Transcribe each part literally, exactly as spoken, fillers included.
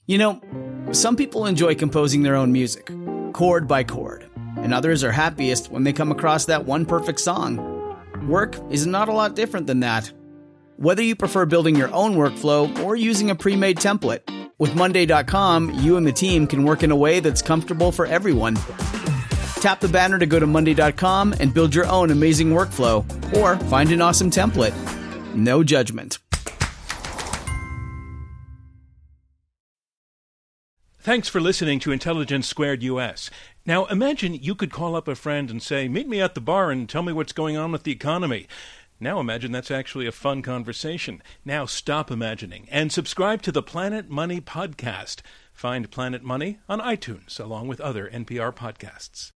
You know, some people enjoy composing their own music, chord by chord, and others are happiest when they come across that one perfect song. Work is not a lot different than that. Whether you prefer building your own workflow or using a pre-made template, with Monday dot com, you and the team can work in a way that's comfortable for everyone. Tap the banner to go to Monday dot com and build your own amazing workflow, or find an awesome template. No judgment. Thanks for listening to Intelligence Squared U S. Now, imagine you could call up a friend and say, meet me at the bar and tell me what's going on with the economy. Now imagine that's actually a fun conversation. Now stop imagining and subscribe to the Planet Money podcast. Find Planet Money on iTunes, along with other N P R podcasts.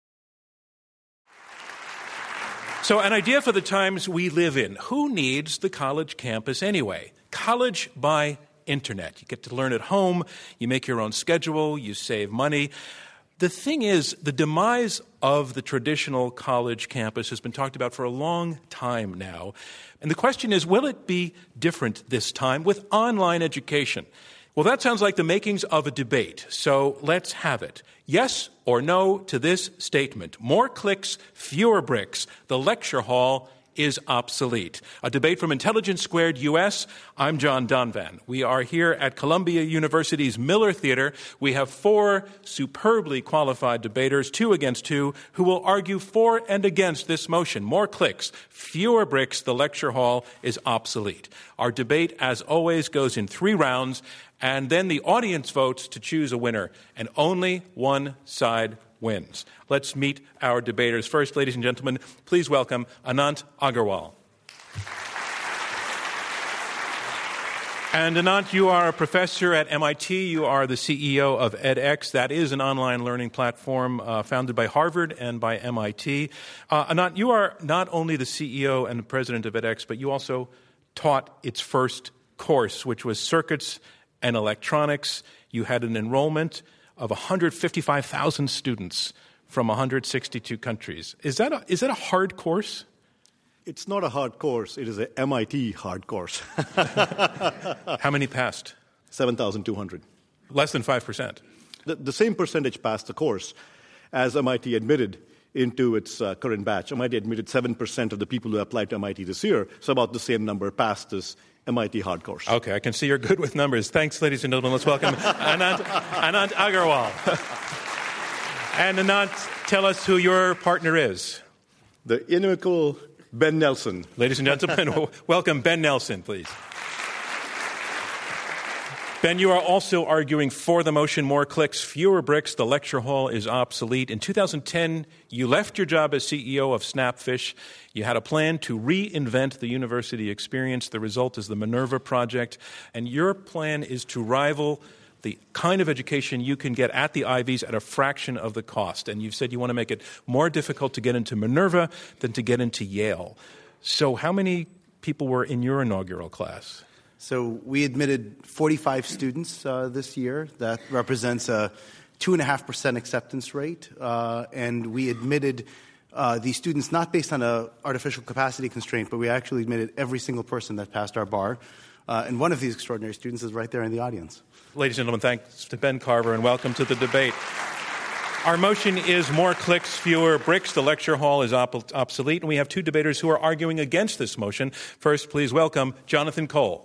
So, an idea for the times we live in. Who needs the college campus anyway? College by internet. You get to learn at home, you make your own schedule, you save money. The thing is, the demise of the traditional college campus has been talked about for a long time now. And the question is, will it be different this time with online education? Well, that sounds like the makings of a debate, so let's have it. Yes or no to this statement: more clicks, fewer bricks. The lecture hall is obsolete. A debate from Intelligence Squared U S. I'm John Donvan. We are here at Columbia University's Miller Theater. We have four superbly qualified debaters, two against two, who will argue for and against this motion. More clicks, fewer bricks. The lecture hall is obsolete. Our debate, as always, goes in three rounds, and then the audience votes to choose a winner, and only one side wins. Let's meet our debaters. First, ladies and gentlemen, please welcome Anant Agarwal. And Anant, you are a professor at M I T. You are the C E O of edX. That is an online learning platform uh, founded by Harvard and by M I T. Uh, Anant, you are not only the C E O and the president of edX, but you also taught its first course, which was Circuits and Electronics. You had an enrollment of one hundred fifty-five thousand students from one hundred sixty-two countries. Is that a, is that a hard course? It's not a hard course. It is a M I T hard course. How many passed? seven thousand two hundred. Less than five percent. The, the same percentage passed the course as M I T admitted into its uh, current batch. M I T admitted seven percent of the people who applied to M I T this year, so about the same number passed this M I T hard course. Okay, I can see you're good with numbers. Thanks, ladies and gentlemen. Let's welcome Anant, Anant Agarwal. And Anant, tell us who your partner is. The inimitable Ben Nelson. Ladies and gentlemen, welcome Ben Nelson, please. Ben, you are also arguing for the motion, more clicks, fewer bricks. The lecture hall is obsolete. In two thousand ten, you left your job as C E O of Snapfish. You had a plan to reinvent the university experience. The result is the Minerva Project. And your plan is to rival the kind of education you can get at the Ivies at a fraction of the cost. And you've said you want to make it more difficult to get into Minerva than to get into Yale. So how many people were in your inaugural class? So we admitted forty-five students uh, this year. That represents a two point five percent acceptance rate. Uh, and we admitted uh, these students not based on an artificial capacity constraint, but we actually admitted every single person that passed our bar. Uh, and one of these extraordinary students is right there in the audience. Ladies and gentlemen, thanks to Ben Carver, and welcome to the debate. Our motion is more clicks, fewer bricks. The lecture hall is op- obsolete, and we have two debaters who are arguing against this motion. First, please welcome Jonathan Cole.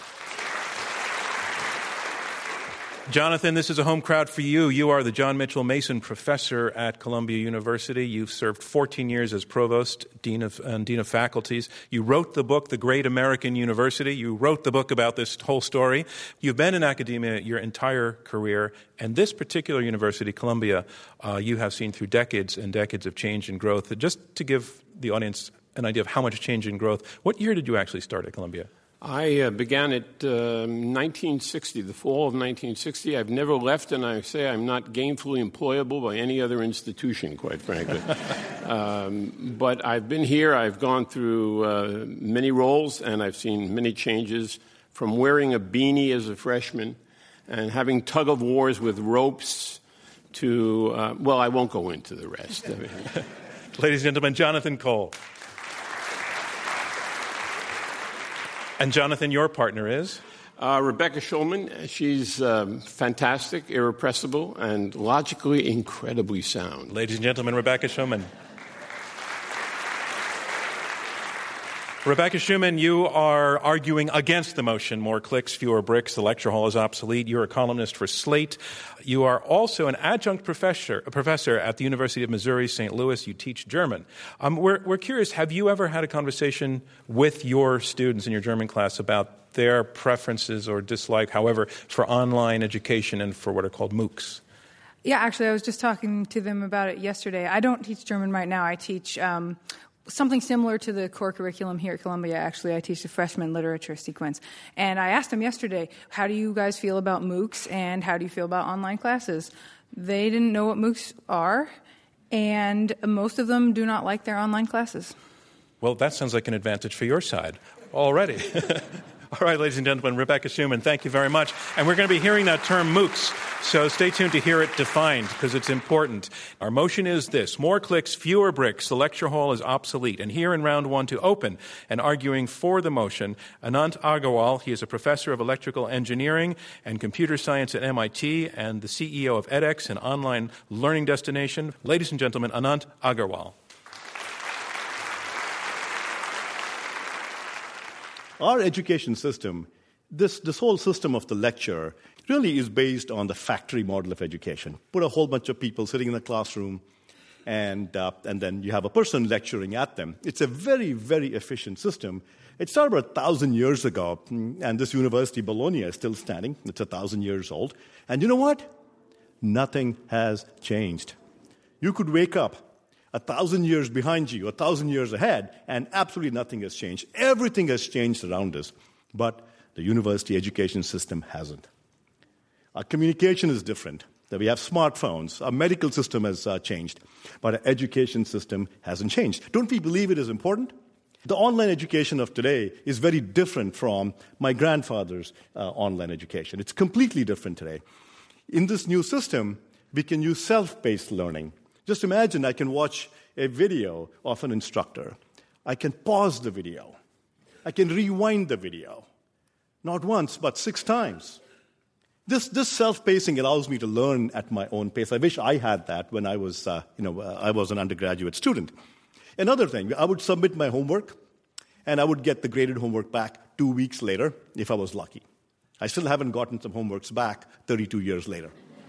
Jonathan, this is a home crowd for you. You are the John Mitchell Mason Professor at Columbia University. You've served fourteen years as Provost, Dean of, and Dean of Faculties. You wrote the book, The Great American University. You wrote the book about this whole story. You've been in academia your entire career, and this particular university, Columbia, uh, you have seen through decades and decades of change and growth. Just to give the audience an idea of how much change and growth, what year did you actually start at Columbia? I uh, began at uh, nineteen sixty, the fall of nineteen sixty. I've never left, and I say I'm not gainfully employable by any other institution, quite frankly. um, but I've been here. I've gone through uh, many roles, and I've seen many changes, from wearing a beanie as a freshman and having tug-of-wars with ropes to, uh, well, I won't go into the rest. I mean, Ladies and gentlemen, Jonathan Cole. And Jonathan, your partner is? Uh, Rebecca Schulman, she's um, fantastic, irrepressible, and logically incredibly sound. Ladies and gentlemen, Rebecca Schulman. Rebecca Schuman, you are arguing against the motion, more clicks, fewer bricks, the lecture hall is obsolete. You're a columnist for Slate. You are also an adjunct professor, a professor at the University of Missouri, Saint Louis. You teach German. Um, we're, we're curious, have you ever had a conversation with your students in your German class about their preferences or dislike, however, for online education and for what are called MOOCs? Yeah, actually, I was just talking to them about it yesterday. I don't teach German right now. I teach um, something similar to the core curriculum here at Columbia. Actually, I teach the freshman literature sequence. And I asked them yesterday, how do you guys feel about MOOCs and how do you feel about online classes? They didn't know what MOOCs are, and most of them do not like their online classes. Well, that sounds like an advantage for your side already. All right, ladies and gentlemen, Rebecca Schuman, thank you very much. And we're going to be hearing that term MOOCs, so stay tuned to hear it defined because it's important. Our motion is this: more clicks, fewer bricks. The lecture hall is obsolete. And here in round one to open and arguing for the motion, Anant Agarwal. He is a professor of electrical engineering and computer science at M I T and the C E O of edX, an online learning destination. Ladies and gentlemen, Anant Agarwal. Our education system, this, this whole system of the lecture, really is based on the factory model of education. Put a whole bunch of people sitting in a classroom, and, uh, and then you have a person lecturing at them. It's a very, very efficient system. It started about a thousand years ago, and this university, Bologna, is still standing. It's a thousand years old. And you know what? Nothing has changed. You could wake up a thousand years behind you, a thousand years ahead, and absolutely nothing has changed. Everything has changed around us, but the university education system hasn't. Our communication is different. That we have smartphones. Our medical system has uh, changed, but our education system hasn't changed. Don't we believe it is important? The online education of today is very different from my grandfather's uh, online education. It's completely different today. In this new system, we can use self-paced learning. Just imagine I can watch a video of an instructor. I can pause the video. I can rewind the video. Not once, but six times. This, this self-pacing allows me to learn at my own pace. I wish I had that when I was, uh, you know, uh, I was an undergraduate student. Another thing, I would submit my homework, and I would get the graded homework back two weeks later if I was lucky. I still haven't gotten some homeworks back thirty-two years later.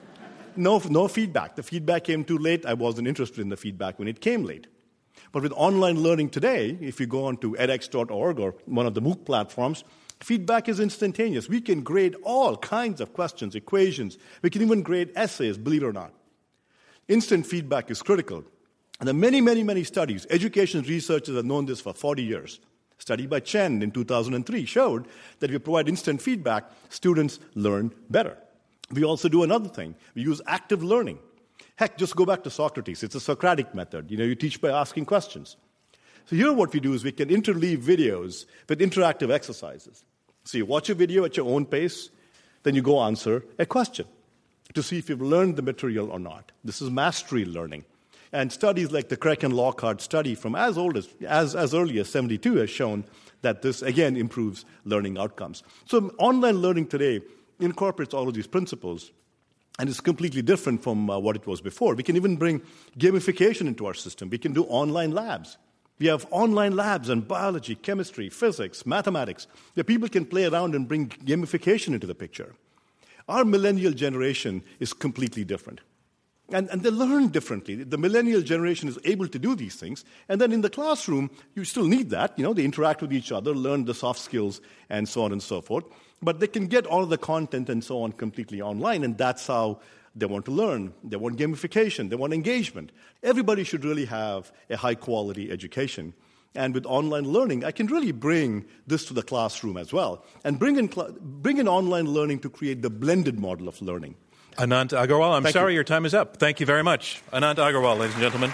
No, no feedback. The feedback came too late. I wasn't interested in the feedback when it came late. But with online learning today, if you go on to edX dot org or one of the MOOC platforms, feedback is instantaneous. We can grade all kinds of questions, equations. We can even grade essays, believe it or not. Instant feedback is critical. And there are many, many, many studies. Education researchers have known this for forty years. A study by Chen in two thousand three showed that if you provide instant feedback, students learn better. We also do another thing. We use active learning. Heck, just go back to Socrates. It's a Socratic method. You know, you teach by asking questions. So here what we do is we can interleave videos with interactive exercises. So you watch a video at your own pace, then you go answer a question to see if you've learned the material or not. This is mastery learning. And studies like the Craig and Lockhart study from as old as, as, as early as seventy-two has shown that this, again, improves learning outcomes. So online learning today incorporates all of these principles, and it's completely different from uh, what it was before. We can even bring gamification into our system. We can do online labs. We have online labs on biology, chemistry, physics, mathematics, that people can play around and bring gamification into the picture. Our millennial generation is completely different. And, and they learn differently. The millennial generation is able to do these things. And then in the classroom, you still need that. You know, they interact with each other, learn the soft skills, and so on and so forth. But they can get all of the content and so on completely online, and that's how they want to learn. They want gamification. They want engagement. Everybody should really have a high-quality education. And with online learning, I can really bring this to the classroom as well, and bring in, cl- bring in online learning to create the blended model of learning. Anant Agarwal, I'm Thank sorry you. your time is up. Thank you very much. Anant Agarwal, ladies and gentlemen.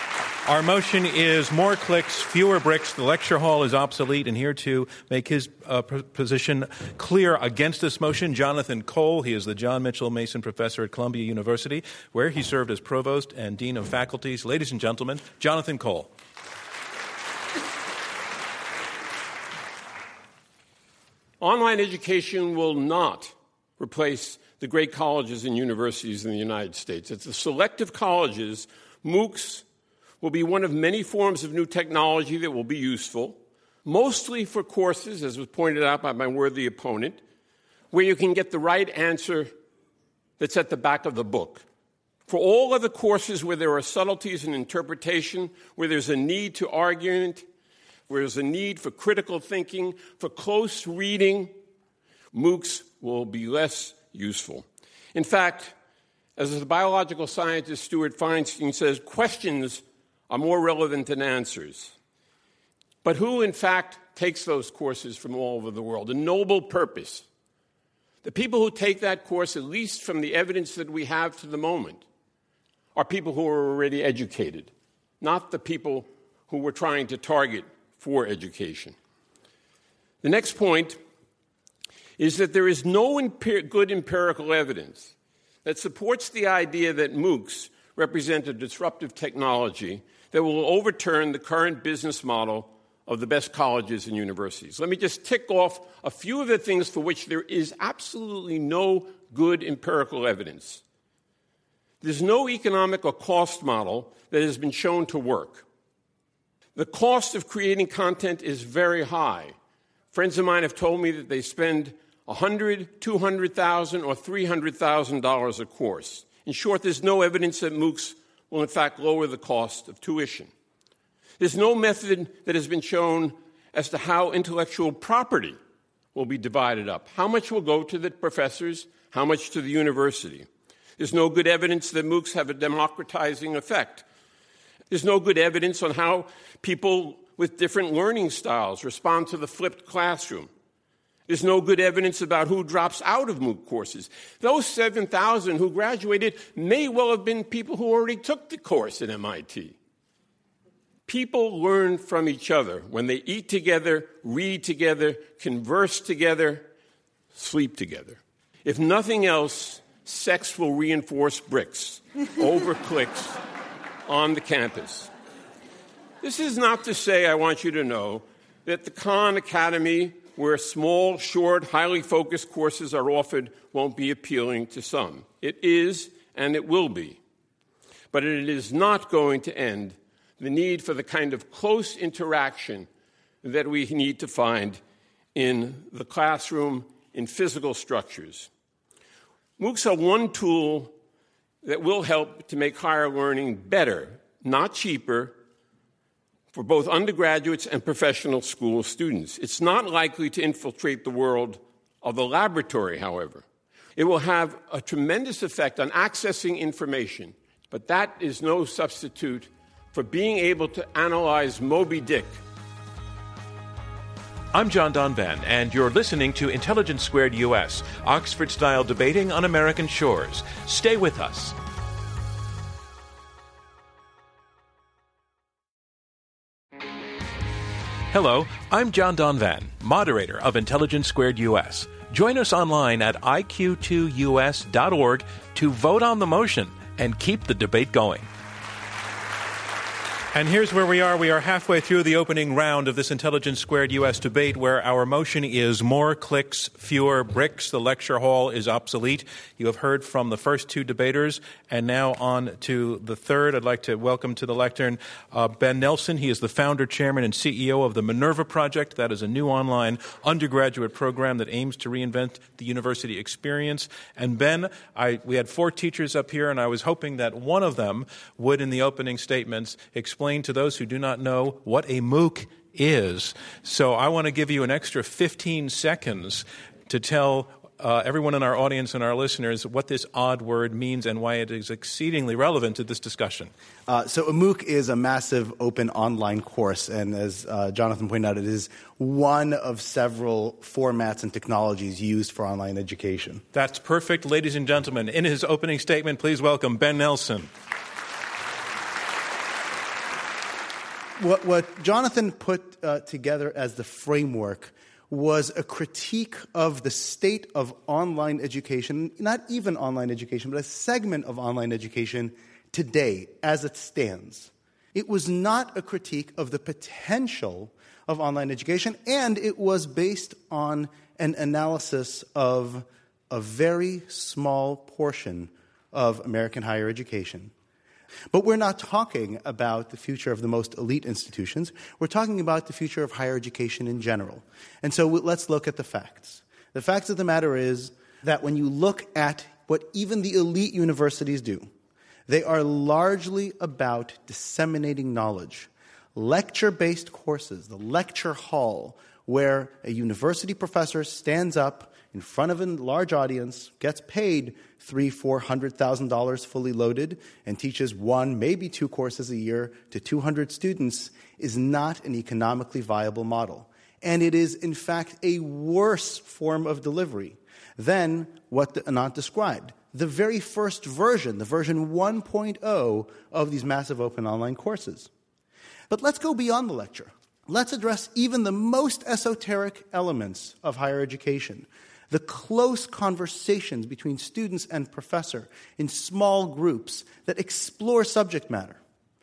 Our motion is more clicks, fewer bricks. The lecture hall is obsolete. And here to make his uh, p- position clear against this motion, Jonathan Cole. He is the John Mitchell Mason Professor at Columbia University, where he served as Provost and Dean of Faculties. Ladies and gentlemen, Jonathan Cole. Online education will not replace the great colleges and universities in the United States. At the selective colleges, MOOCs will be one of many forms of new technology that will be useful, mostly for courses, as was pointed out by my worthy opponent, where you can get the right answer that's at the back of the book. For all other courses where there are subtleties in interpretation, where there's a need to argument, where there's a need for critical thinking, for close reading, MOOCs will be less useful. In fact, as the biological scientist Stuart Feinstein says, questions are more relevant than answers. But who, in fact, takes those courses from all over the world? A noble purpose. The people who take that course, at least from the evidence that we have to the moment, are people who are already educated, not the people who we're trying to target for education. The next point is that there is no empir- good empirical evidence that supports the idea that MOOCs represent a disruptive technology that will overturn the current business model of the best colleges and universities. Let me just tick off a few of the things for which there is absolutely no good empirical evidence. There's no economic or cost model that has been shown to work. The cost of creating content is very high. Friends of mine have told me that they spend one hundred thousand dollars, two hundred thousand dollars, or three hundred thousand dollars a course. In short, there's no evidence that MOOCs will in fact lower the cost of tuition. There's no method that has been shown as to how intellectual property will be divided up. How much will go to the professors, how much to the university? There's no good evidence that MOOCs have a democratizing effect. There's no good evidence on how people with different learning styles respond to the flipped classroom. There's no good evidence about who drops out of MOOC courses. Those seven thousand who graduated may well have been people who already took the course at M I T. People learn from each other when they eat together, read together, converse together, sleep together. If nothing else, sex will reinforce bricks over clicks on the campus. This is not to say, I want you to know, that the Khan Academy, where small, short, highly focused courses are offered, won't be appealing to some. It is, and it will be. But it is not going to end the need for the kind of close interaction that we need to find in the classroom, in physical structures. MOOCs are one tool that will help to make higher learning better, not cheaper, for both undergraduates and professional school students. It's not likely to infiltrate the world of the laboratory, however. It will have a tremendous effect on accessing information, but that is no substitute for being able to analyze Moby Dick. I'm John Donvan, and you're listening to Intelligence Squared U S, Oxford-style debating on American shores. Stay with us. Hello, I'm John Donvan, moderator of Intelligence Squared U S. Join us online at I Q two U S dot org to vote on the motion and keep the debate going. And here's where we are. We are halfway through the opening round of this Intelligence Squared U S debate, where our motion is more clicks, fewer bricks. The lecture hall is obsolete. You have heard from the first two debaters, and now on to the third. I'd like to welcome to the lectern uh, Ben Nelson. He is the founder, chairman, and C E O of the Minerva Project. That is a new online undergraduate program that aims to reinvent the university experience. And Ben, I, we had four teachers up here, and I was hoping that one of them would, in the opening statements, explain Explain to those who do not know what a MOOC is. So I want to give you an extra fifteen seconds to tell uh, everyone in our audience and our listeners what this odd word means and why it is exceedingly relevant to this discussion. Uh, so a MOOC is a massive open online course, and as uh, Jonathan pointed out, it is one of several formats and technologies used for online education. That's perfect. Ladies and gentlemen, in his opening statement, please welcome Ben Nelson. What, what Jonathan put uh, together as the framework was a critique of the state of online education, not even online education, but a segment of online education today as it stands. It was not a critique of the potential of online education, and it was based on an analysis of a very small portion of American higher education. But we're not talking about the future of the most elite institutions. We're talking about the future of higher education in general. And so let's look at the facts. The facts of the matter is that when you look at what even the elite universities do, they are largely about disseminating knowledge. Lecture-based courses, the lecture hall, where a university professor stands up in front of a large audience, gets paid three, four hundred thousand dollars fully loaded, and teaches one, maybe two courses a year to two hundred students, is not an economically viable model. And it is, in fact, a worse form of delivery than what the Anant described. The very first version, the version one point oh of these massive open online courses. But let's go beyond the lecture. Let's address even the most esoteric elements of higher education. The close conversations between students and professor in small groups that explore subject matter.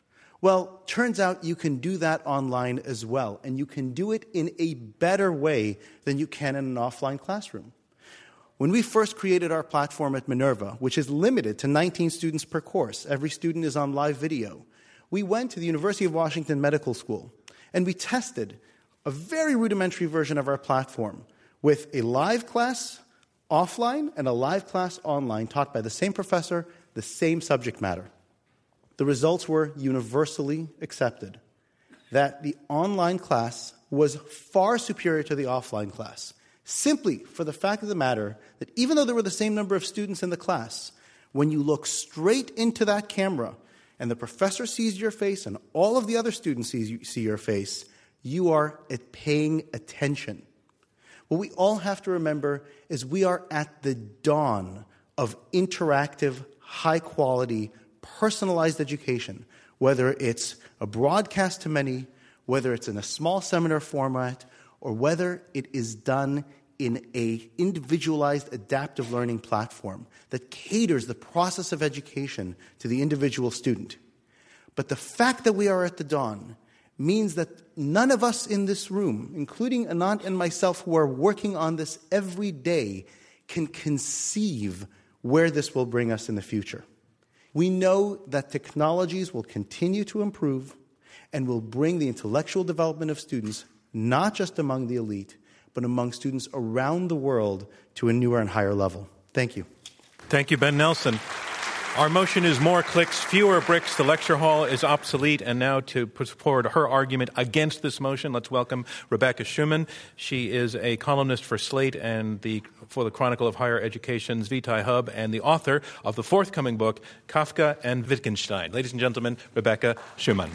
Well, turns out you can do that online as well, and you can do it in a better way than you can in an offline classroom. When we first created our platform at Minerva, which is limited to nineteen students per course, every student is on live video, we went to the University of Washington Medical School, and we tested a very rudimentary version of our platform with a live class offline and a live class online taught by the same professor, the same subject matter. The results were universally accepted, that the online class was far superior to the offline class, simply for the fact of the matter that even though there were the same number of students in the class, when you look straight into that camera and the professor sees your face and all of the other students see, see your face, you are paying attention. What we all have to remember is we are at the dawn of interactive, high-quality, personalized education, whether it's a broadcast to many, whether it's in a small seminar format, or whether it is done in a individualized adaptive learning platform that caters the process of education to the individual student. But the fact that we are at the dawn means that none of us in this room, including Anant and myself who are working on this every day, can conceive where this will bring us in the future. We know that technologies will continue to improve and will bring the intellectual development of students, not just among the elite, but among students around the world, to a newer and higher level. Thank you. Thank you, Ben Nelson. Our motion is more clicks, fewer bricks. The lecture hall is obsolete. And now to put forward her argument against this motion, let's welcome Rebecca Schuman. She is a columnist for Slate and the for the Chronicle of Higher Education's Vitae Hub and the author of the forthcoming book, Kafka and Wittgenstein. Ladies and gentlemen, Rebecca Schuman.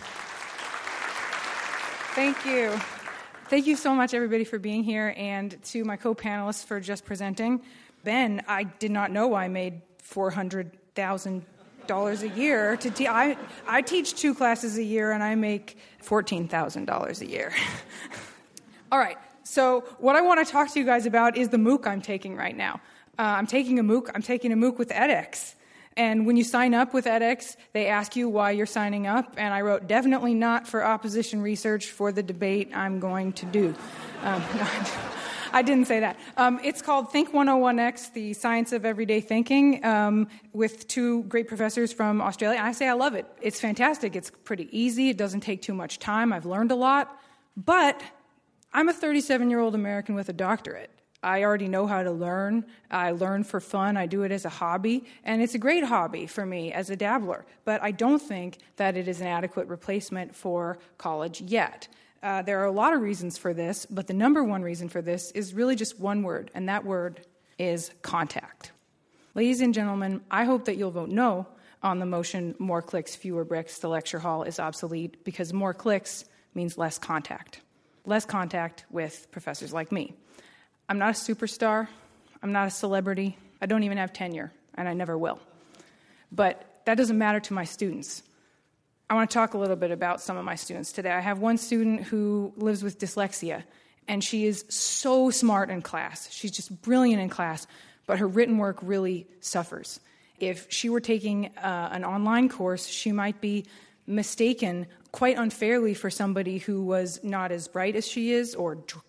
Thank you. Thank you so much, everybody, for being here, and to my co-panelists for just presenting. Ben, I did not know I made four hundred thousand dollars a year to te- I, I teach two classes a year, and I make fourteen thousand dollars a year. All right, so what I want to talk to you guys about is the MOOC I'm taking right now. Uh, I'm taking a MOOC. I'm taking a MOOC with edX. And when you sign up with edX, they ask you why you're signing up, and I wrote, definitely not for opposition research for the debate I'm going to do. Um, no, I didn't say that. Um, it's called Think one oh one X, the Science of Everyday Thinking, um, with two great professors from Australia. And I say I love it. It's fantastic. It's pretty easy. It doesn't take too much time. I've learned a lot. But I'm a thirty-seven-year-old American with a doctorate. I already know how to learn. I learn for fun. I do it as a hobby. And it's a great hobby for me as a dabbler. But I don't think that it is an adequate replacement for college yet. Uh, there are a lot of reasons for this, but the number one reason for this is really just one word, and that word is contact. Ladies and gentlemen, I hope that you'll vote no on the motion, more clicks, fewer bricks, the lecture hall is obsolete, because more clicks means less contact. Less contact with professors like me. I'm not a superstar. I'm not a celebrity. I don't even have tenure, and I never will. But that doesn't matter to my students. I want to talk a little bit about some of my students today. I have one student who lives with dyslexia, and she is so smart in class. She's just brilliant in class, but her written work really suffers. If she were taking uh, an online course, she might be mistaken quite unfairly for somebody who was not as bright as she is or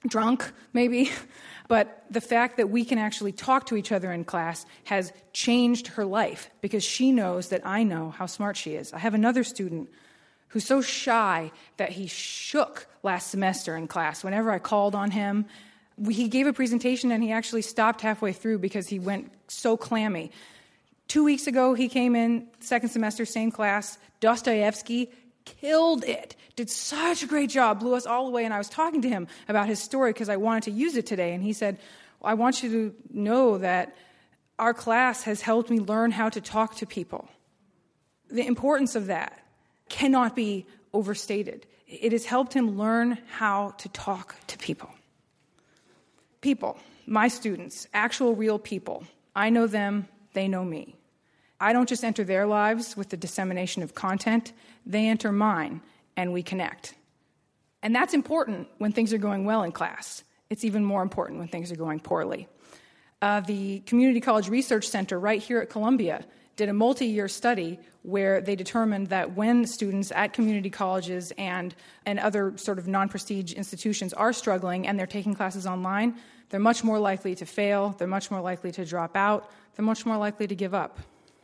drunk, maybe. But the fact that we can actually talk to each other in class has changed her life because she knows that I know how smart she is. I have another student who's so shy that he shook last semester in class. Whenever I called on him, he gave a presentation and he actually stopped halfway through because he went so clammy. Two weeks ago, he came in, second semester, same class. Dostoevsky killed it, did such a great job, blew us all away. And I was talking to him about his story because I wanted to use it today. And he said, I want you to know that our class has helped me learn how to talk to people. The importance of that cannot be overstated. It has helped him learn how to talk to people. People, my students, actual real people. I know them, they know me. I don't just enter their lives with the dissemination of content, they enter mine, and we connect. And that's important when things are going well in class. It's even more important when things are going poorly. Uh, the Community College Research Center right here at Columbia did a multi-year study where they determined that when students at community colleges and, and other sort of non-prestige institutions are struggling and they're taking classes online, they're much more likely to fail, they're much more likely to drop out, they're much more likely to give up.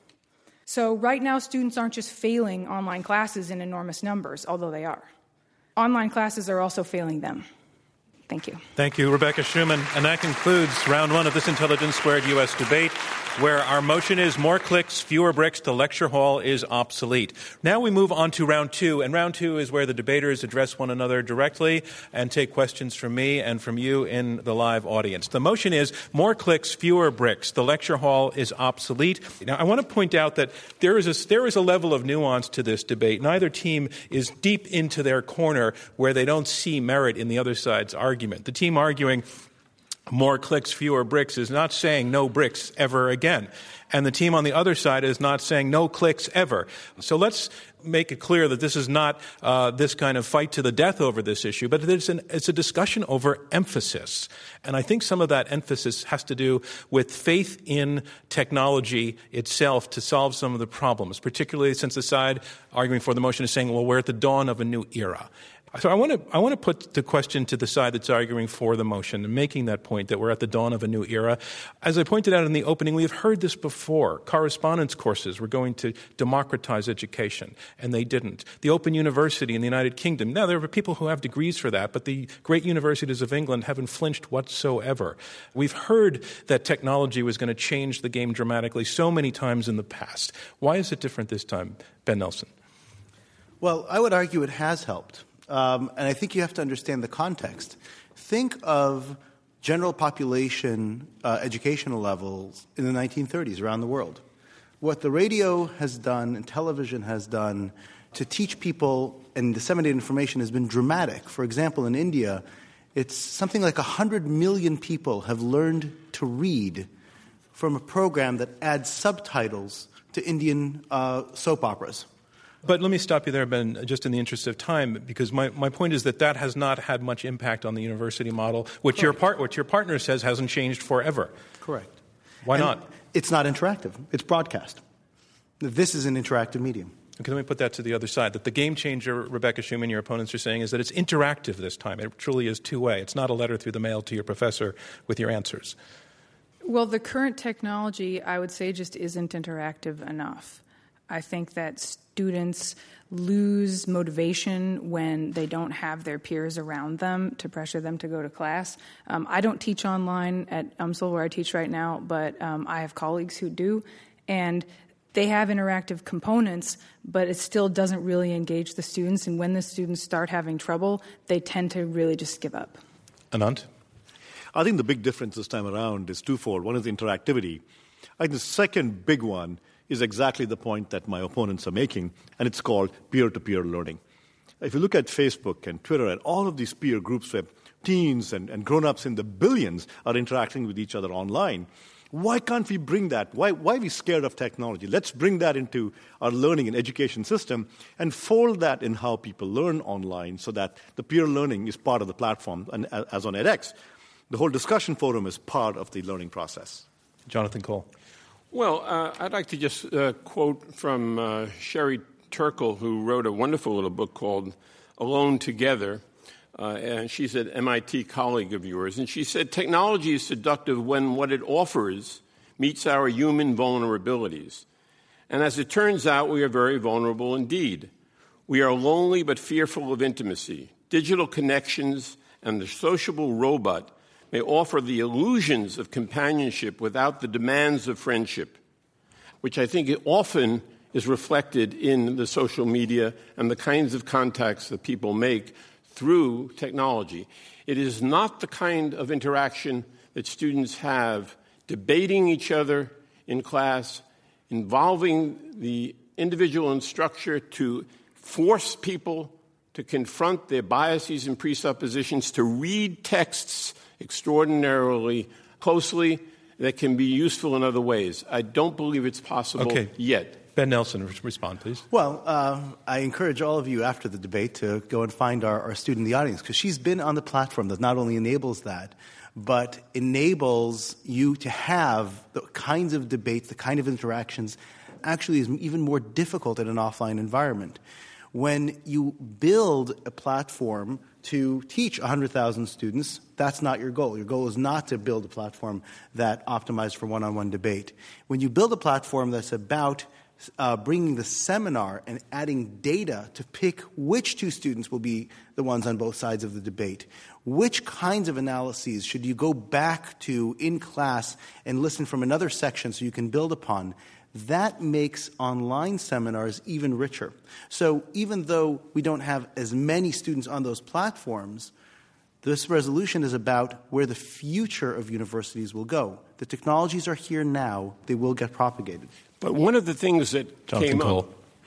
So right now, students aren't just failing online classes in enormous numbers, although they are. Online classes are also failing them. Thank you. Thank you, Rebecca Schuman. And that concludes round one of this Intelligence Squared U S debate, where our motion is more clicks, fewer bricks, the lecture hall is obsolete. Now we move on to round two, and round two is where the debaters address one another directly and take questions from me and from you in the live audience. The motion is more clicks, fewer bricks, the lecture hall is obsolete. Now, I want to point out that there is a, there is a level of nuance to this debate. Neither team is deep into their corner where they don't see merit in the other side's argument. The team arguing more clicks, fewer bricks is not saying no bricks ever again. And the team on the other side is not saying no clicks ever. So let's make it clear that this is not uh, this kind of fight to the death over this issue, but it's, an, it's a discussion over emphasis. And I think some of that emphasis has to do with faith in technology itself to solve some of the problems, particularly since the side arguing for the motion is saying, well, we're at the dawn of a new era. So I want to I want to put the question to the side that's arguing for the motion and making that point that we're at the dawn of a new era. As I pointed out in the opening, we have heard this before. Correspondence courses were going to democratize education, and they didn't. The Open University in the United Kingdom, now there are people who have degrees for that, but the great universities of England haven't flinched whatsoever. We've heard that technology was going to change the game dramatically so many times in the past. Why is it different this time, Ben Nelson? Well, I would argue it has helped. Um, and I think you have to understand the context. Think of general population uh, educational levels in the nineteen thirties around the world. What the radio has done and television has done to teach people and disseminate information has been dramatic. For example, in India, it's something like one hundred million people have learned to read from a program that adds subtitles to Indian uh, soap operas. But let me stop you there, Ben, just in the interest of time, because my, my point is that that has not had much impact on the university model, which Correct. your part, which your partner says hasn't changed forever. Correct. Why and not? It's not interactive. It's broadcast. This is an interactive medium. Okay, let me put that to the other side. That the game changer, Rebecca Schuman, your opponents are saying, is that it's interactive this time. It truly is two-way. It's not a letter through the mail to your professor with your answers. Well, the current technology, I would say, just isn't interactive enough. I think that students lose motivation when they don't have their peers around them to pressure them to go to class. Um, I don't teach online at U M S L where I teach right now, but um, I have colleagues who do, and they have interactive components, but it still doesn't really engage the students, and when the students start having trouble, they tend to really just give up. Anant? I think the big difference this time around is twofold. One is the interactivity. I think the second big one is exactly the point that my opponents are making, and it's called peer-to-peer learning. If you look at Facebook and Twitter and all of these peer groups where teens and, and grown-ups in the billions are interacting with each other online, why can't we bring that? Why, why are we scared of technology? Let's bring that into our learning and education system and fold that in how people learn online so that the peer learning is part of the platform, and as on edX, the whole discussion forum is part of the learning process. Jonathan Cole. Well, uh, I'd like to just uh, quote from uh, Sherry Turkle, who wrote a wonderful little book called Alone Together, uh, and she's an M I T colleague of yours, and she said, technology is seductive when what it offers meets our human vulnerabilities. And as it turns out, we are very vulnerable indeed. We are lonely but fearful of intimacy. Digital connections and the sociable robot may offer the illusions of companionship without the demands of friendship, which I think often is reflected in the social media and the kinds of contacts that people make through technology. It is not the kind of interaction that students have debating each other in class, involving the individual instructor to force people to confront their biases and presuppositions, to read texts extraordinarily closely that can be useful in other ways. I don't believe it's possible okay. yet. Ben Nelson, respond, please. Well, uh, I encourage all of you after the debate to go and find our, our student in the audience, because she's been on the platform that not only enables that, but enables you to have the kinds of debates, the kind of interactions, actually is even more difficult in an offline environment. When you build a platform to teach one hundred thousand students, that's not your goal. Your goal is not to build a platform that optimizes for one-on-one debate. When you build a platform that's about uh, bringing the seminar and adding data to pick which two students will be the ones on both sides of the debate, which kinds of analyses should you go back to in class and listen from another section so you can build upon, that makes online seminars even richer. So even though we don't have as many students on those platforms, this resolution is about where the future of universities will go. The technologies are here now. They will get propagated. But one of the things that Jonathan came Cole. up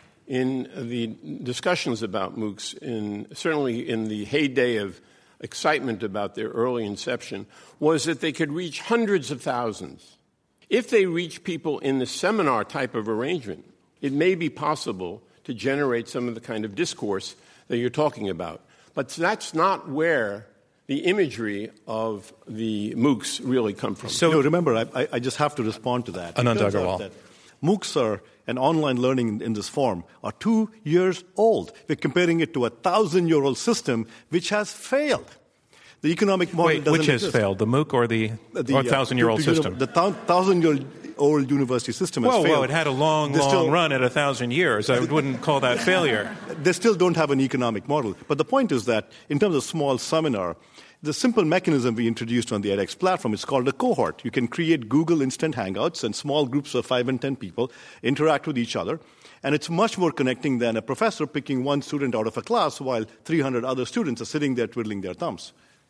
in the discussions about MOOCs, in, certainly in the heyday of excitement about their early inception, was that they could reach hundreds of thousands. If they reach people in the seminar type of arrangement, it may be possible to generate some of the kind of discourse that you're talking about. But that's not where the imagery of the MOOCs really come from. So, you know, remember, I, I just have to respond to that. Anand Agarwal. MOOCs are, and online learning in this form, are two years old. We're comparing it to a thousand-year-old system which has failed. The economic model Wait, doesn't which has exist. failed, the MOOC or the, the or uh, thousand-year-old to, to, system? The thousand-year-old university system has Whoa, failed. whoa, it had a long, They long still, run at a thousand years. I wouldn't call that failure. They still don't have an economic model. But the point is that in terms of small seminar, the simple mechanism we introduced on the edX platform is called a cohort. You can create Google Instant Hangouts, and small groups of five and ten people interact with each other. And it's much more connecting than a professor picking one student out of a class while three hundred other students are sitting there twiddling their thumbs.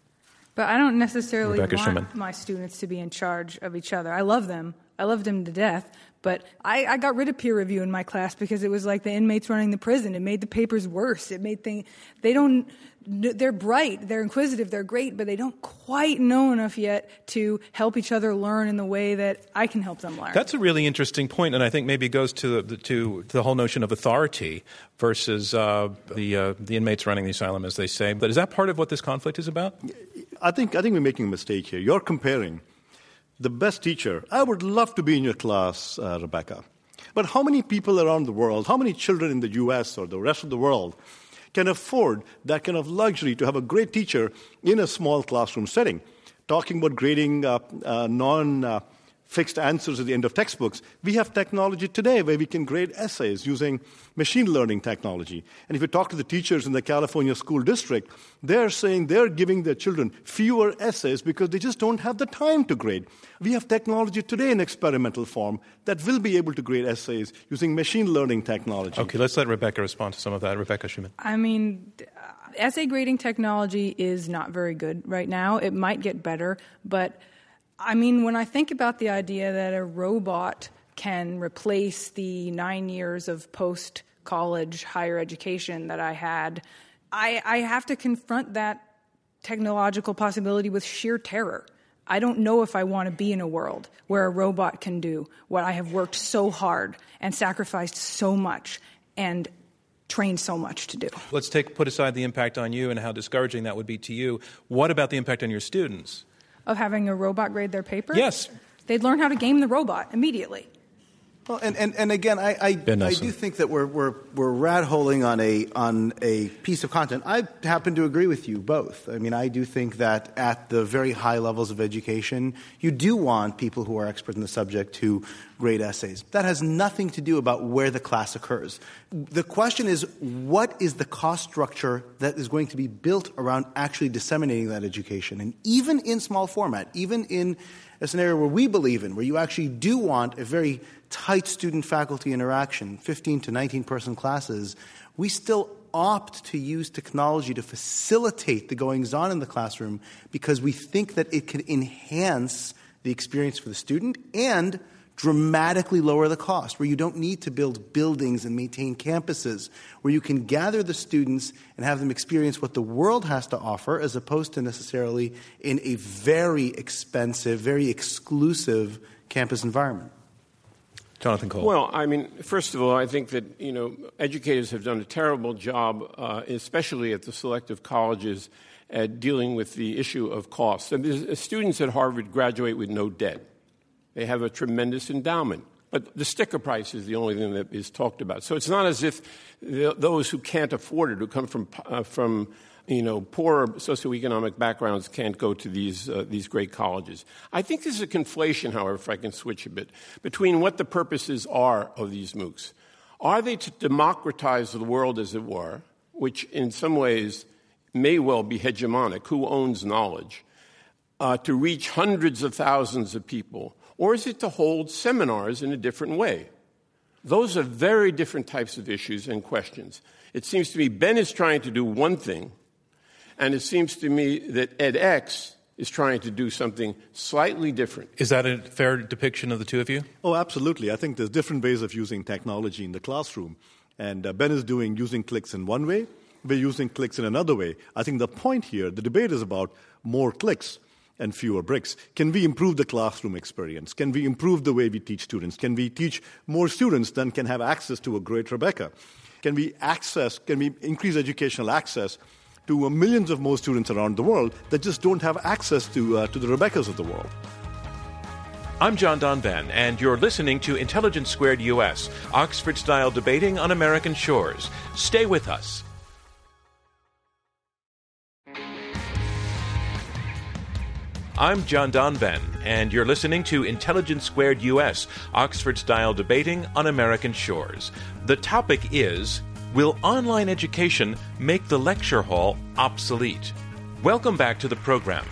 But I don't necessarily Rebecca want Schumann. my students to be in charge of each other. I love them. I love them to death. But I, I got rid of peer review in my class because it was like the inmates running the prison. It made the papers worse. It made things, they don't, they're bright, they're inquisitive, they're great, but they don't quite know enough yet to help each other learn in the way that I can help them learn. That's a really interesting point, and I think maybe it goes to the, to the whole notion of authority versus uh, the uh, the inmates running the asylum, as they say. But is that part of what this conflict is about? I think I think we're making a mistake here. You're comparing the best teacher. I would love to be in your class, uh, Rebecca. But how many people around the world, how many children in the U S or the rest of the world can afford that kind of luxury to have a great teacher in a small classroom setting? Talking about grading uh, uh, non- uh, fixed answers at the end of textbooks, we have technology today where we can grade essays using machine learning technology. And if you talk to the teachers in the California school district, they're saying they're giving their children fewer essays because they just don't have the time to grade. We have technology today in experimental form that will be able to grade essays using machine learning technology. Okay, let's let Rebecca respond to some of that. Rebecca Schumann. I mean, essay grading technology is not very good right now. It might get better, but I mean, when I think about the idea that a robot can replace the nine years of post-college higher education that I had, I, I have to confront that technological possibility with sheer terror. I don't know if I want to be in a world where a robot can do what I have worked so hard and sacrificed so much and trained so much to do. Let's take put aside the impact on you and how discouraging that would be to you. What about the impact on your students? Of having a robot grade their paper? Yes. They'd learn how to game the robot immediately. Well, and, and, and again, I I, I do think that we're we're we're rat-holing on a on a piece of content. I happen to agree with you both. I mean, I do think that at the very high levels of education, you do want people who are expert in the subject to grade essays. That has nothing to do about where the class occurs. The question is, what is the cost structure that is going to be built around actually disseminating that education? And even in small format, even in a scenario where we believe in, where you actually do want a very tight student-faculty interaction, fifteen to nineteen person classes, we still opt to use technology to facilitate the goings-on in the classroom because we think that it can enhance the experience for the student and dramatically lower the cost, where you don't need to build buildings and maintain campuses, where you can gather the students and have them experience what the world has to offer as opposed to necessarily in a very expensive, very exclusive campus environment. Jonathan Cole. Well, I mean, first of all, I think that, you know, educators have done a terrible job, uh, especially at the selective colleges, at dealing with the issue of costs. And students at Harvard graduate with no debt. They have a tremendous endowment. But the sticker price is the only thing that is talked about. So it's not as if the, those who can't afford it, who come from, uh, from you know, poorer socioeconomic backgrounds, can't go to these, uh, these great colleges. I think there's a conflation, however, if I can switch a bit, between what the purposes are of these MOOCs. Are they to democratize the world, as it were, which in some ways may well be hegemonic, who owns knowledge, uh, to reach hundreds of thousands of people? Or is it to hold seminars in a different way? Those are very different types of issues and questions. It seems to me Ben is trying to do one thing, and it seems to me that edX is trying to do something slightly different. Is that a fair depiction of the two of you? Oh, absolutely. I think there's different ways of using technology in the classroom. And uh, Ben is doing using clicks in one way. We're using clicks in another way. I think the point here, the debate is about more clicks and fewer bricks. Can we improve the classroom experience? Can we improve the way we teach students? Can we teach more students than can have access to a great Rebecca? Can we access, can we increase educational access to uh, millions of more students around the world that just don't have access to, uh, to the Rebeccas of the world? I'm John Donvan, and you're listening to Intelligence Squared U S, Oxford-style debating on American shores. Stay with us. I'm John Donvan, and you're listening to Intelligence Squared U S, Oxford-style debating on American shores. The topic is, will online education make the lecture hall obsolete? Welcome back to the program.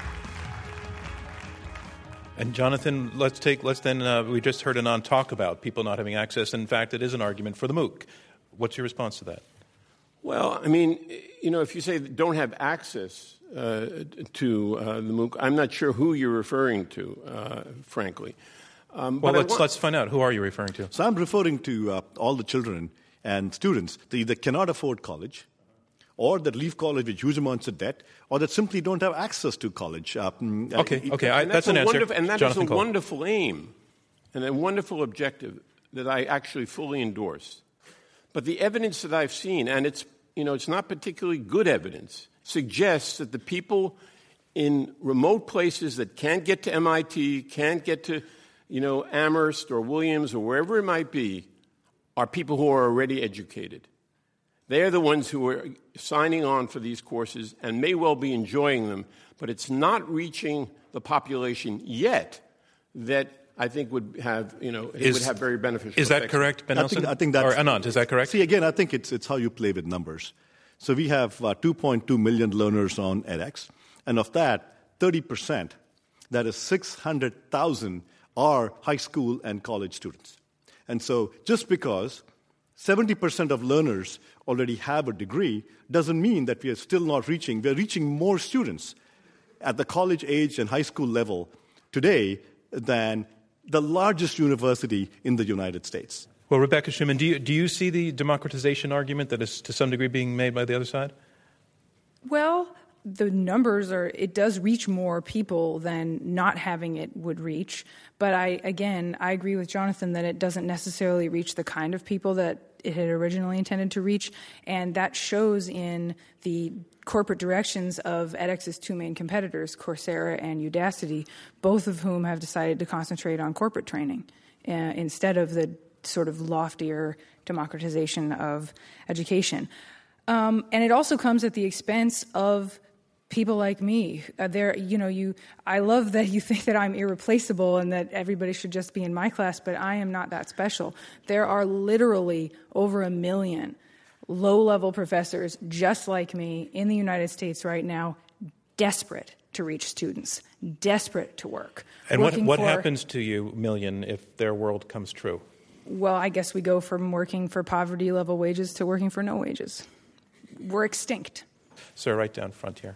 And Jonathan, let's take, let's then, uh, we just heard Anand talk about people not having access. In fact, it is an argument for the MOOC. What's your response to that? Well, I mean, you know, if you say don't have access uh, to uh, the MOOC, I'm not sure who you're referring to, uh, frankly. Um, well, but let's, want- let's find out. Who are you referring to? So I'm referring to uh, all the children and students that either cannot afford college, or that leave college with huge amounts of debt, or that simply don't have access to college. Uh, okay, okay, I, that's, that's an answer. And that Jonathan is a Cole. wonderful aim and a wonderful objective that I actually fully endorse. But the evidence that I've seen, and it's, you know, it's not particularly good evidence, suggests that the people in remote places that can't get to M I T, can't get to, you know, Amherst or Williams or wherever it might be, are people who are already educated. They are the ones who are signing on for these courses and may well be enjoying them, but it's not reaching the population yet that I think would have, you know, it is, would have very beneficial Is that effects. correct, Ben I Nelson? think, I think that's, or Anand, is that correct? See, again, I think it's, it's how you play with numbers. So we have uh, two point two million learners on edX, and of that, thirty percent, that is six hundred thousand, are high school and college students. And so just because seventy percent of learners already have a degree doesn't mean that we are still not reaching. We're reaching more students at the college age and high school level today than the largest university in the United States. Well, Rebecca Schuman, do you, do you see the democratization argument that is to some degree being made by the other side? Well, the numbers are, it does reach more people than not having it would reach. But I, again, I agree with Jonathan that it doesn't necessarily reach the kind of people that it had originally intended to reach. And that shows in the corporate directions of edX's two main competitors, Coursera and Udacity, both of whom have decided to concentrate on corporate training uh, instead of the sort of loftier democratization of education. Um, and it also comes at the expense of people like me. Uh, there, you know, you. I love that you think that I'm irreplaceable and that everybody should just be in my class, but I am not that special. There are literally over a million low-level professors just like me in the United States right now, desperate to reach students, desperate to work. And what, what for, happens to you, million, if their world comes true? Well, I guess we go from working for poverty-level wages to working for no wages. We're extinct. Sir, right down front here.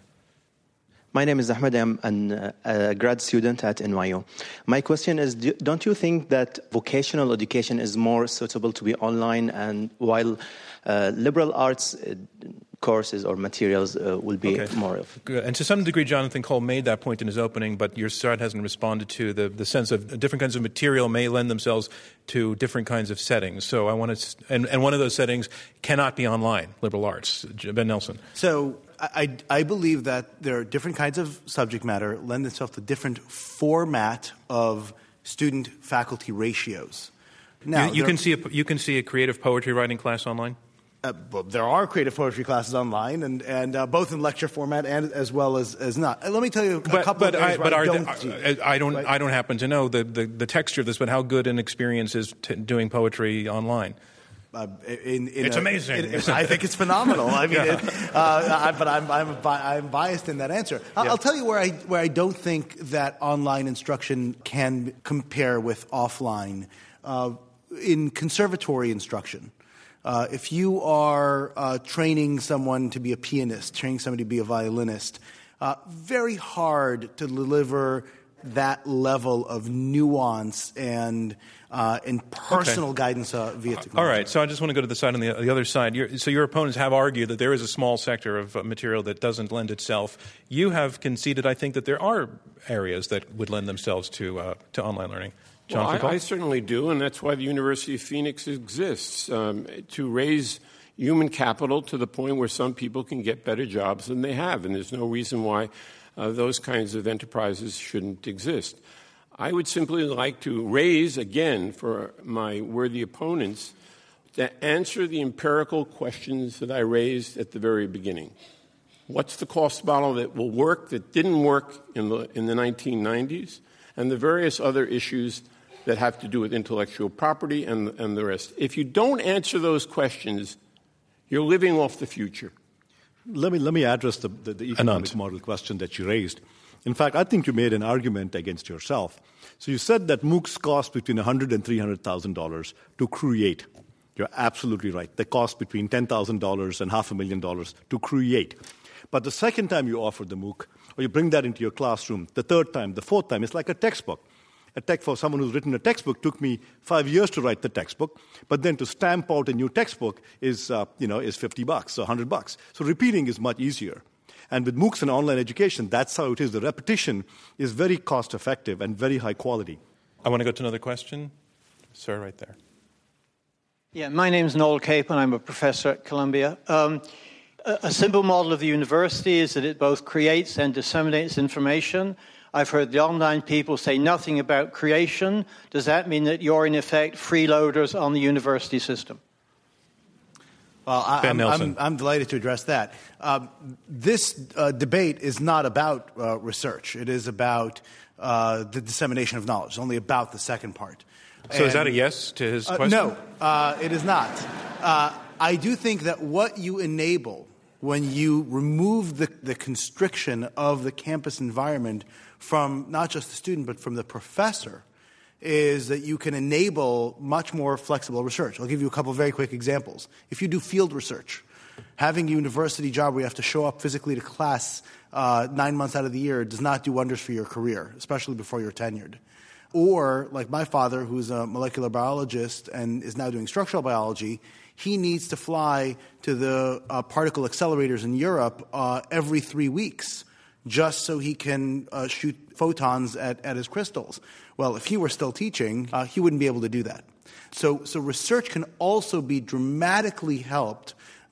My name is Ahmed. I'm an, uh, a grad student at N Y U. My question is, do, don't you think that vocational education is more suitable to be online, and while uh, liberal arts uh, courses or materials uh, will be okay. more of... Good. And to some degree, Jonathan Cole made that point in his opening, but your side hasn't responded to the, the sense of different kinds of material may lend themselves to different kinds of settings. So I want to... And, and one of those settings cannot be online, liberal arts. Ben Nelson. So... I, I believe that there are different kinds of subject matter lend themselves to different format of student-faculty ratios. Now, you, you can see a, you can see a creative poetry writing class online? Uh, well, there are creative poetry classes online, and, and uh, both in lecture format and as well as, as not. Uh, let me tell you a but, couple but of areas I, but where I are don't the, see. I don't, right? I don't happen to know the, the, the texture of this, but how good an experience is t- doing poetry online? Uh, in, in it's a, amazing. In, I think it's phenomenal. I mean, yeah. it, uh, I, but I'm, I'm I'm biased in that answer. I'll, yeah. I'll tell you where I where I don't think that online instruction can compare with offline. Uh, in conservatory instruction, uh, if you are uh, training someone to be a pianist, training somebody to be a violinist, uh, very hard to deliver that level of nuance and uh, and personal okay. guidance uh, via technology. All right, so I just want to go to the side on the, the other side. You're, so your opponents have argued that there is a small sector of uh, material that doesn't lend itself. You have conceded, I think, that there are areas that would lend themselves to uh, to online learning. Well, I, I certainly do, and that's why the University of Phoenix exists, um, to raise human capital to the point where some people can get better jobs than they have, and there's no reason why uh, those kinds of enterprises shouldn't exist. I would simply like to raise, again, for my worthy opponents, to answer the empirical questions that I raised at the very beginning. What's the cost model that will work, that didn't work in the, in the nineteen nineties, and the various other issues that have to do with intellectual property and, and the rest. If you don't answer those questions, you're living off the future. Let me, let me address the, the, the economic Anand. model question that you raised. In fact, I think you made an argument against yourself. So you said that MOOCs cost between one hundred thousand dollars and three hundred thousand dollars to create. You're absolutely right. They cost between ten thousand dollars and half a million dollars to create. But the second time you offer the MOOC, or you bring that into your classroom, the third time, the fourth time, it's like a textbook. A tech for someone who's written a textbook took me five years to write the textbook, but then to stamp out a new textbook is, uh, you know, is fifty bucks, or one hundred bucks. So repeating is much easier. And with MOOCs and online education, that's how it is. The repetition is very cost-effective and very high quality. I want to go to another question. Sir, right there. Yeah, my name's Noel Cape, and I'm a professor at Columbia. Um, a, a simple model of the university is that it both creates and disseminates information. I've heard the online people say nothing about creation. Does that mean that you're, in effect, freeloaders on the university system? Well, I, Ben I'm, Nelson. I'm, I'm delighted to address that. Um, this uh, debate is not about uh, research. It is about uh, the dissemination of knowledge. It's only about the second part. So and, is that a yes to his uh, question? No, uh, it is not. Uh, I do think that what you enable when you remove the, the constriction of the campus environment from not just the student but from the professor is that you can enable much more flexible research. I'll give you a couple of very quick examples. If you do field research, having a university job where you have to show up physically to class uh, nine months out of the year does not do wonders for your career, especially before you're tenured. Or, like my father, who's a molecular biologist and is now doing structural biology, he needs to fly to the uh, particle accelerators in Europe uh, every three weeks just so he can uh, shoot photons at, at his crystals. Well, if he were still teaching, uh, he wouldn't be able to do that. So, so research can also be dramatically helped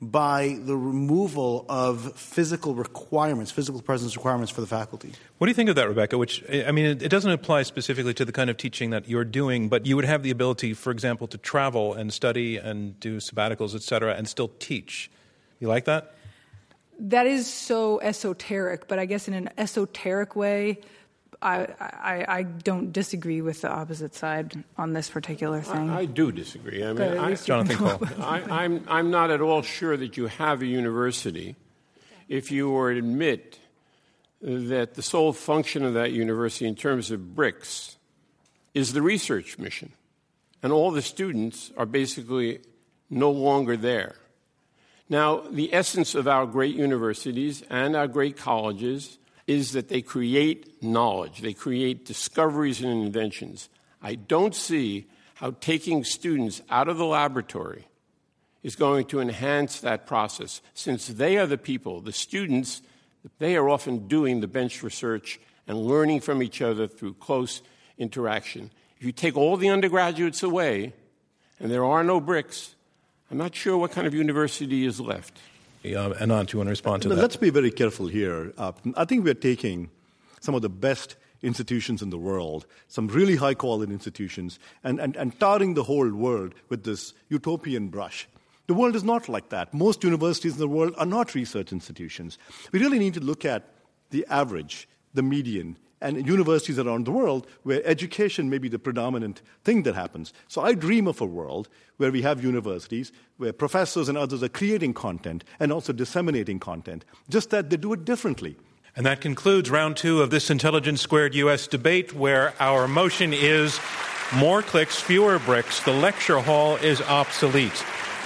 by the removal of physical requirements, physical presence requirements for the faculty. What do you think of that, Rebecca? Which, I mean, it, it doesn't apply specifically to the kind of teaching that you're doing, but you would have the ability, for example, to travel and study and do sabbaticals, et cetera, and still teach. You like that? That is so esoteric, but I guess in an esoteric way, I, I, I don't disagree with the opposite side on this particular thing. I, I do disagree. I mean, I, Jonathan Cole. I, I'm, I'm not at all sure that you have a university if you were to admit that the sole function of that university in terms of bricks is the research mission. And all the students are basically no longer there. Now, the essence of our great universities and our great colleges is that they create knowledge. They create discoveries and inventions. I don't see how taking students out of the laboratory is going to enhance that process, since they are the people, the students, they are often doing the bench research and learning from each other through close interaction. If you take all the undergraduates away and there are no bricks, I'm not sure what kind of university is left. Uh, Anant, do you want to respond to no, that? Let's be very careful here. Uh, I think we're taking some of the best institutions in the world, some really high-quality institutions, and, and, and tarring the whole world with this utopian brush. The world is not like that. Most universities in the world are not research institutions. We really need to look at the average, the median, and universities around the world where education may be the predominant thing that happens. So I dream of a world where we have universities where professors and others are creating content and also disseminating content, just that they do it differently. And that concludes round two of this Intelligence Squared U S debate, where our motion is more clicks, fewer bricks. The lecture hall is obsolete.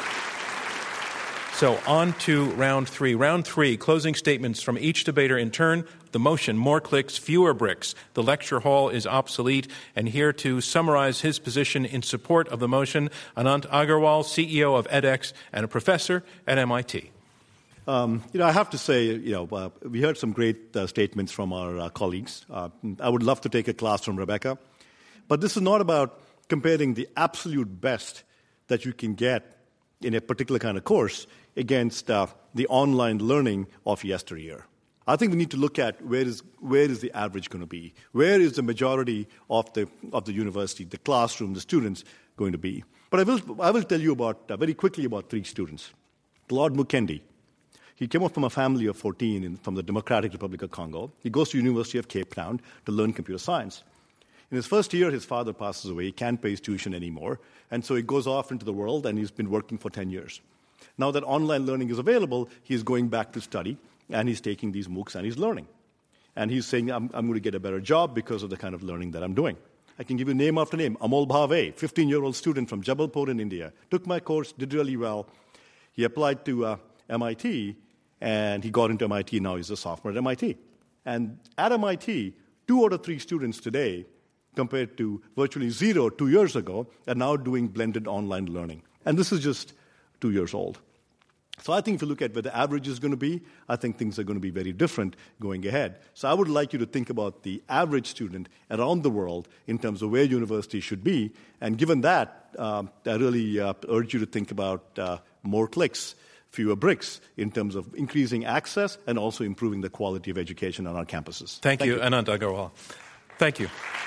So on to round three. Round three, closing statements from each debater in turn. The motion, more clicks, fewer bricks. The lecture hall is obsolete. And here to summarize his position in support of the motion, Anant Agarwal, C E O of edX and a professor at M I T. Um, you know, I have to say, you know, uh, we heard some great uh, statements from our uh, colleagues. Uh, I would love to take a class from Rebecca. But this is not about comparing the absolute best that you can get in a particular kind of course against uh, the online learning of yesteryear. I think we need to look at where is where is the average going to be? Where is the majority of the of the university, the classroom, the students going to be? But I will I will tell you about uh, very quickly about three students. Claude Mukendi. He came up from a family of fourteen in, from the Democratic Republic of Congo. He goes to University of Cape Town to learn computer science. In his first year, his father passes away. He can't pay his tuition anymore. And so he goes off into the world, and he's been working for ten years. Now that online learning is available, he's going back to study, and he's taking these MOOCs, and he's learning. And he's saying, I'm, I'm going to get a better job because of the kind of learning that I'm doing. I can give you name after name. Amol Bhave, fifteen-year-old student from Jabalpur in India, took my course, did really well. He applied to uh, M I T, and he got into M I T. Now he's a sophomore at M I T. And at M I T, two out of three students today, compared to virtually zero two years ago, are now doing blended online learning. And this is just two years old. So I think if you look at where the average is going to be, I think things are going to be very different going ahead. So I would like you to think about the average student around the world in terms of where universities should be. And given that, uh, I really uh, urge you to think about uh, more clicks, fewer bricks in terms of increasing access and also improving the quality of education on our campuses. Thank, Thank you, you, Anant Agarwal. Thank you.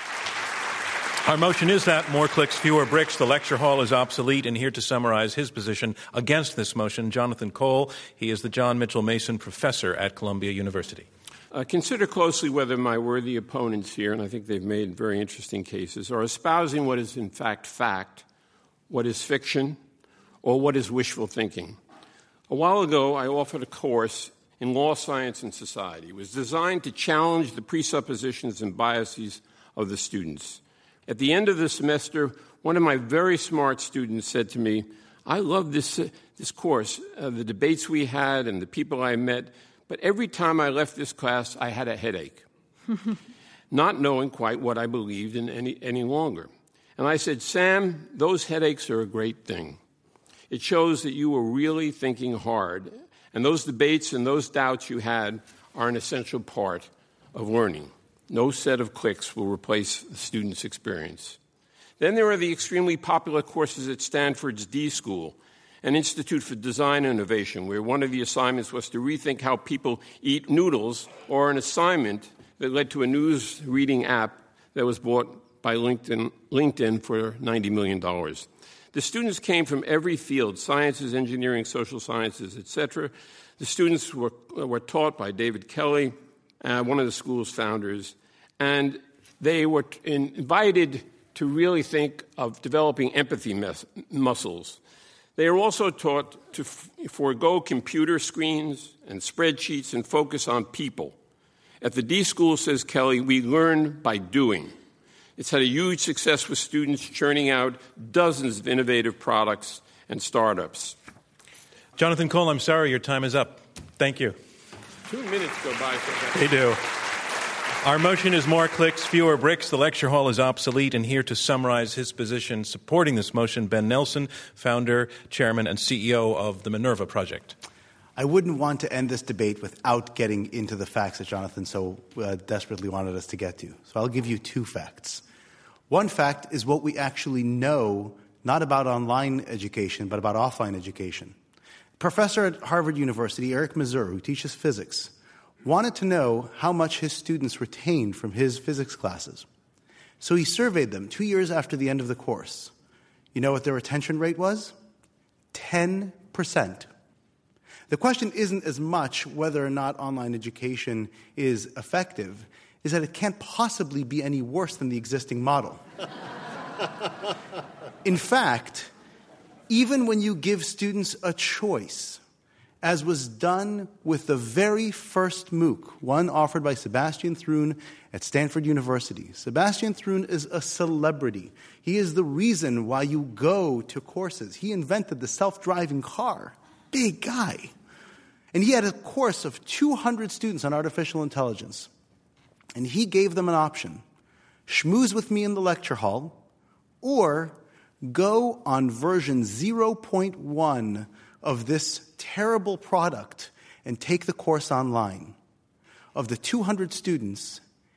Our motion is that more clicks, fewer bricks. The lecture hall is obsolete. And here to summarize his position against this motion, Jonathan Cole. He is the John Mitchell Mason Professor at Columbia University. Uh, consider closely whether my worthy opponents here, and I think they've made very interesting cases, are espousing what is in fact fact, what is fiction, or what is wishful thinking. A while ago, I offered a course in law, science, and society. It was designed to challenge the presuppositions and biases of the students. At the end of the semester, one of my very smart students said to me, I love this, uh, this course, uh, the debates we had and the people I met, but every time I left this class, I had a headache, not knowing quite what I believed in any, any longer. And I said, Sam, those headaches are a great thing. It shows that you were really thinking hard, and those debates and those doubts you had are an essential part of learning. No set of clicks will replace the student's experience. Then there are the extremely popular courses at Stanford's D School an institute for design innovation, where one of the assignments was to rethink how people eat noodles, or an assignment that led to a news reading app that was bought by LinkedIn, LinkedIn for ninety million dollars. The students came from every field, sciences, engineering, social sciences, et cetera. The students were, were taught by David Kelly, uh, one of the school's founders, and they were invited to really think of developing empathy mus- muscles. They are also taught to f- forego computer screens and spreadsheets and focus on people. At the D School, says Kelly, we learn by doing. It's had a huge success with students churning out dozens of innovative products and startups. Jonathan Cole, I'm sorry, your time is up. Thank you. Two minutes go by. So they do. Our motion is more clicks, fewer bricks. The lecture hall is obsolete. And here to summarize his position supporting this motion, Ben Nelson, founder, chairman, and C E O of the Minerva Project. I wouldn't want to end this debate without getting into the facts that Jonathan so uh, desperately wanted us to get to. So I'll give you two facts. One fact is what we actually know, not about online education, but about offline education. Professor at Harvard University, Eric Mazur, who teaches physics, wanted to know how much his students retained from his physics classes. So he surveyed them two years after the end of the course. You know what their retention rate was? ten percent. The question isn't as much whether or not online education is effective, is that it can't possibly be any worse than the existing model. In fact, even when you give students a choice, as was done with the very first MOOC, one offered by Sebastian Thrun at Stanford University. Sebastian Thrun is a celebrity. He is the reason why you go to courses. He invented the self-driving car. Big guy. And he had a course of two hundred students on artificial intelligence. And he gave them an option. Schmooze with me in the lecture hall, or go on version zero point one of this terrible product and take the course online. Of the two hundred students,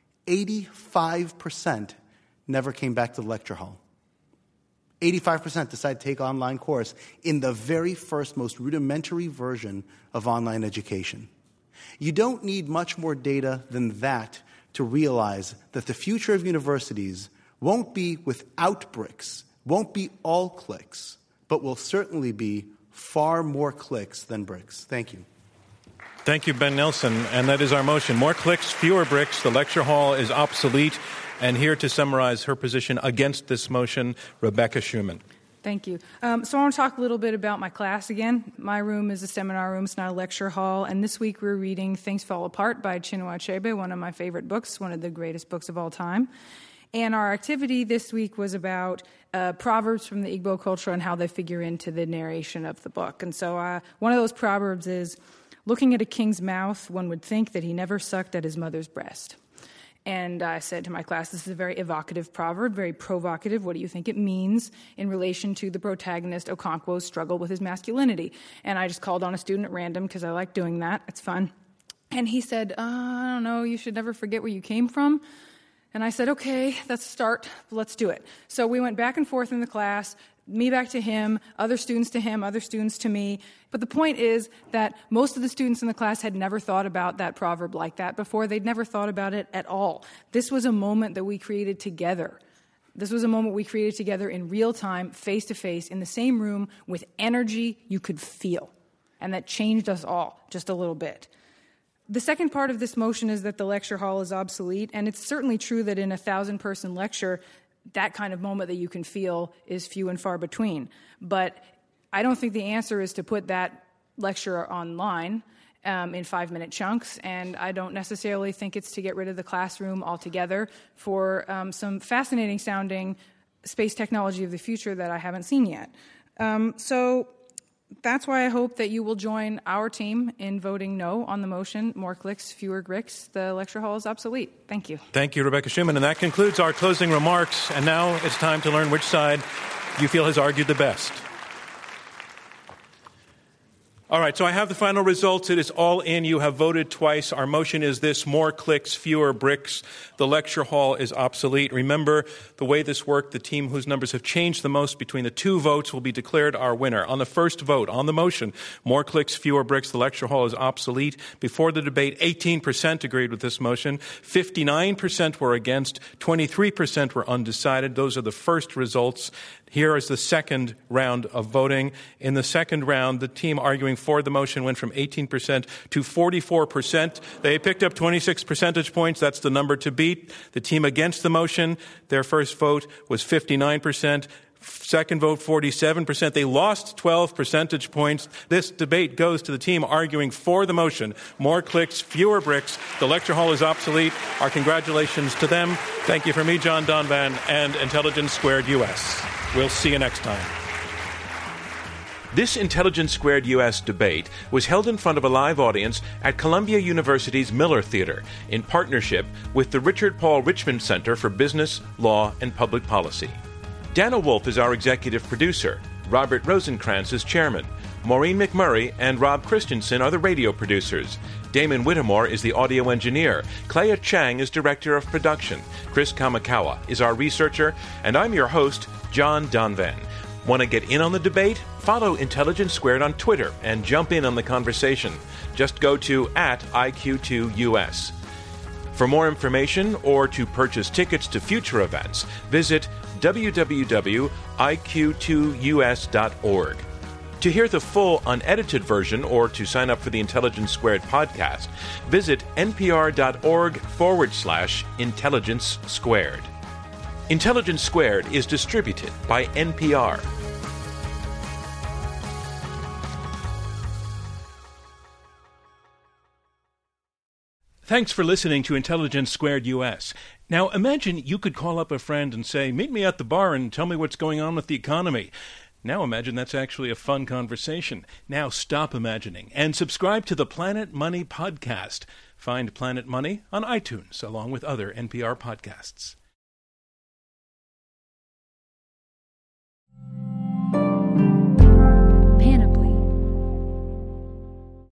eighty-five percent never came back to the lecture hall. eighty-five percent decided to take online course in the very first, most rudimentary version of online education. You don't need much more data than that to realize that the future of universities won't be without bricks, won't be all clicks, but will certainly be far more clicks than bricks. Thank you. Thank you, Ben Nelson. And that is our motion. More clicks, fewer bricks. The lecture hall is obsolete. And here to summarize her position against this motion, Rebecca Schuman. Thank you. Um, so I want to talk a little bit about my class again. My room is a seminar room. It's not a lecture hall. And this week we're reading Things Fall Apart by Chinua Achebe, one of my favorite books, one of the greatest books of all time. And our activity this week was about uh, proverbs from the Igbo culture and how they figure into the narration of the book. And so uh, one of those proverbs is, looking at a king's mouth, one would think that he never sucked at his mother's breast. And I said to my class, this is a very evocative proverb, very provocative. What do you think it means in relation to the protagonist, Okonkwo's struggle with his masculinity? And I just called on a student at random because I like doing that. It's fun. And he said, uh, I don't know, you should never forget where you came from. And I said, okay, that's a start. Let's do it. So we went back and forth in the class, me back to him, other students to him, other students to me. But the point is that most of the students in the class had never thought about that proverb like that before. They'd never thought about it at all. This was a moment that we created together. This was a moment we created together in real time, face-to-face, in the same room, with energy you could feel. And that changed us all just a little bit. The second part of this motion is that the lecture hall is obsolete, and it's certainly true that in a thousand-person lecture, that kind of moment that you can feel is few and far between. But I don't think the answer is to put that lecture online um, in five-minute chunks, and I don't necessarily think it's to get rid of the classroom altogether for um, some fascinating-sounding space technology of the future that I haven't seen yet. Um, so that's why I hope that you will join our team in voting no on the motion, more clicks, fewer bricks. The lecture hall is obsolete. Thank you. Thank you, Rebecca Schuman. And that concludes our closing remarks. And now it's time to learn which side you feel has argued the best. All right, so I have the final results. It is all in. You have voted twice. Our motion is this: more clicks, fewer bricks. The lecture hall is obsolete. Remember, the way this worked, the team whose numbers have changed the most between the two votes will be declared our winner. On the first vote, on the motion, more clicks, fewer bricks, the lecture hall is obsolete. Before the debate, eighteen percent agreed with this motion. fifty-nine percent were against. twenty-three percent were undecided. Those are the first results. Here is the second round of voting. In the second round, the team arguing for the motion went from eighteen percent to forty-four percent. They picked up twenty-six percentage points. That's the number to beat. The team against the motion, their first vote was fifty-nine percent. Second vote, forty-seven percent. They lost twelve percentage points. This debate goes to the team arguing for the motion. More clicks, fewer bricks. The lecture hall is obsolete. Our congratulations to them. Thank you from me, John Donvan, and Intelligence Squared U S. We'll see you next time. This Intelligence Squared U S debate was held in front of a live audience at Columbia University's Miller Theater in partnership with the Richard Paul Richmond Center for Business, Law, and Public Policy. Dana Wolf is our executive producer. Robert Rosenkrantz is chairman. Maureen McMurray and Rob Christensen are the radio producers. Damon Whittemore is the audio engineer. Clea Chang is director of production. Chris Kamikawa is our researcher. And I'm your host, John Donvan. Want to get in on the debate? Follow Intelligence Squared on Twitter and jump in on the conversation. Just go to at I Q two U S. For more information or to purchase tickets to future events, visit w w w dot I Q two U S dot org. To hear the full unedited version or to sign up for the Intelligence Squared podcast, visit npr.org forward slash intelligence squared. Intelligence Squared is distributed by N P R. Thanks for listening to Intelligence Squared U S. Now, imagine you could call up a friend and say, meet me at the bar and tell me what's going on with the economy. Now imagine that's actually a fun conversation. Now stop imagining and subscribe to the Planet Money podcast. Find Planet Money on iTunes along with other N P R podcasts.